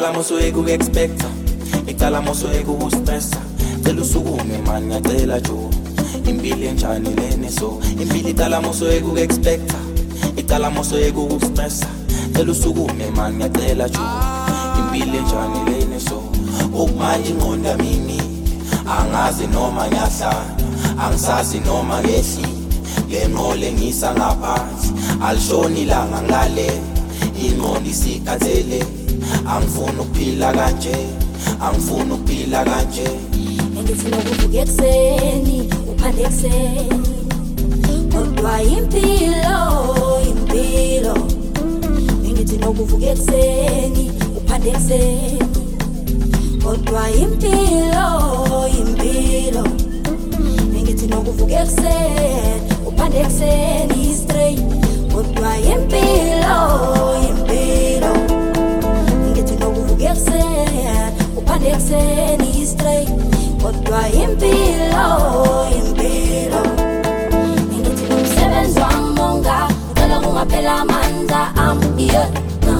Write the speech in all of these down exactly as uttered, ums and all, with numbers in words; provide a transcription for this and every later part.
Ngicala moso ekuexpecta, ngicala moso ekustressa. Cela usukume man ngiyacela jo. Impilo enjani lene so? Impilo icala moso ekuexpecta, icala moso ekustressa. Cela usukume man ngiyacela jo. Impilo enjani lene so? Okumanje ingqondo yami angazi noma ngiyahlala, angisazi noma ngehli. Lenqole ngisa ngaphansi, alishoni ilanga ngilale. Ingqondo isikhathele, angifuni ukuphila kanje, angifuni ukuphila kanje. Ngifuna ukuvuka ekseni, uphande ekseni. Kodwa impilo, impilo. Ngithi nokuvuka ekseni, uphande ekseni. Kodwa impilo, impilo. Ngithi nokuvuka ekseni, uphande ekseni straight. Kodwa impilo, impilo. Ngithi nokuvuka ekseni, uphande ekseni straight. Kodwa impilo, impilo. Ngithi nomsebenzi wami monga, ngicela kungaphela amandla ami, yeah, no.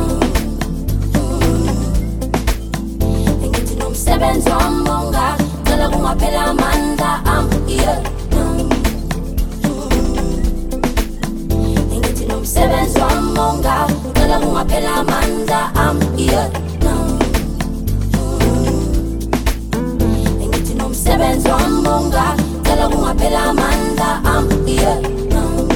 Ngithi nomsebenzi wami monga, ngicela kungaphela amandla ami, yeah, no. Ngithi nomsebenzi wami monga, ngicela kungaphela amandla ami, yeah, no. Sebenzi wamonga, cela kungaphela amandla ami, yeah, no.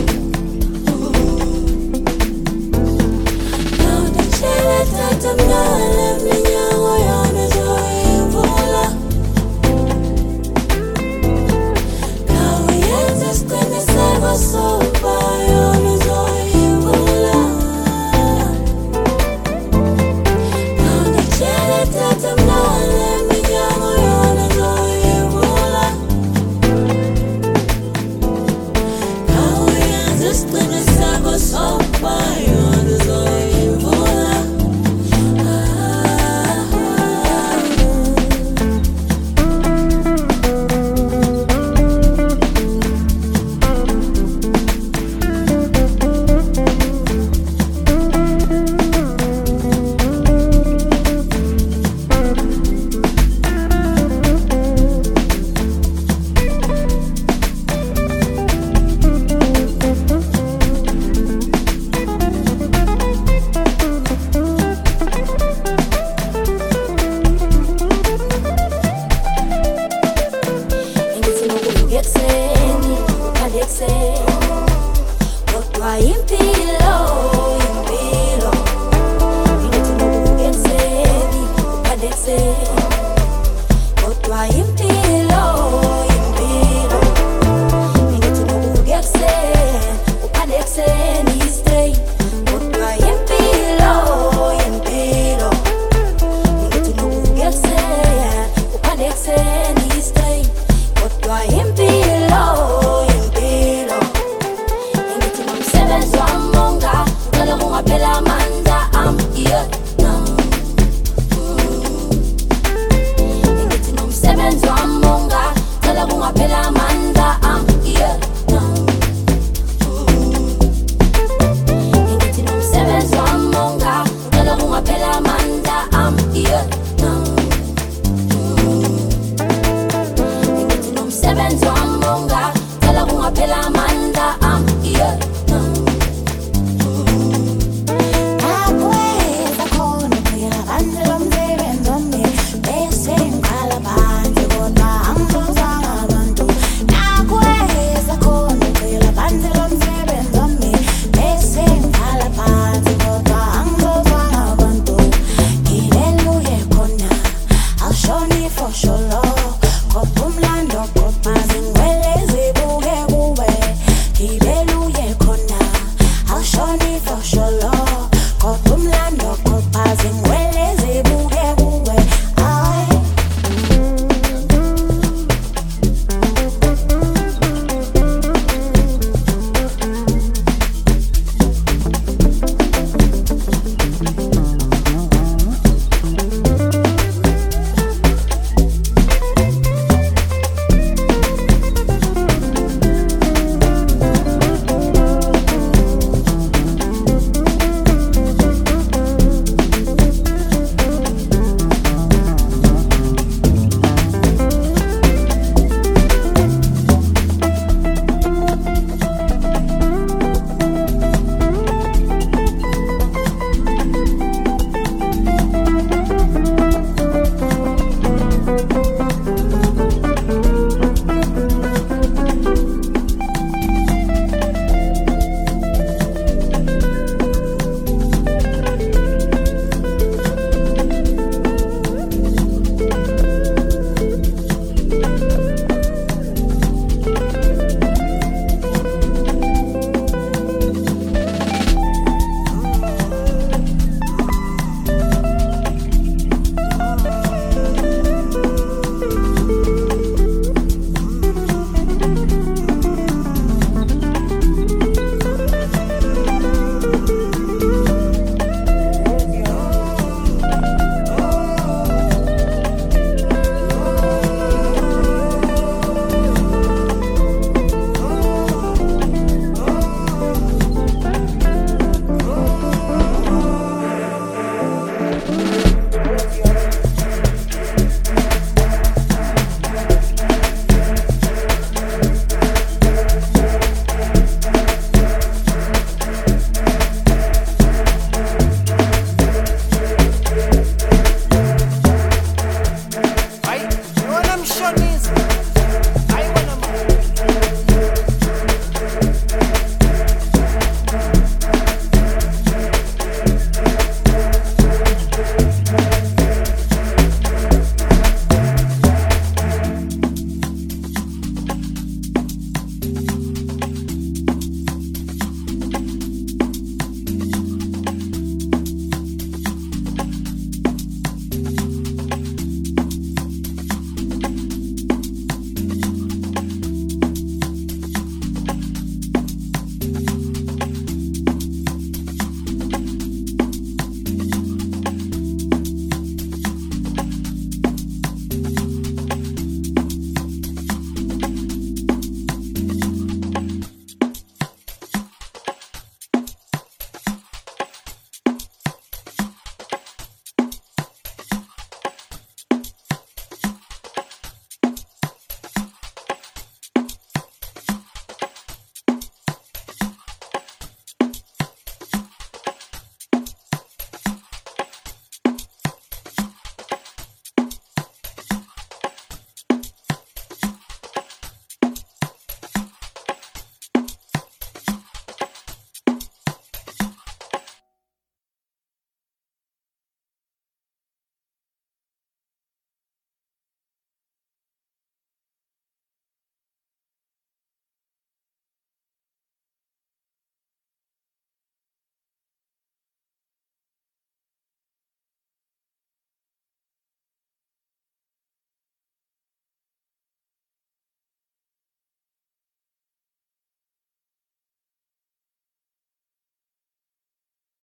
Yona tshele tata mnale minyango yona zoyivula. Kawe yenza isiqiniseko sokuba yona zoyivula. Yona tshele tata mnale minyango yona zoyivula. Isiqiniseko sokuba yona zoyivula. Ngithi nokuvuka ekseni, uphande ekseni. Kodwa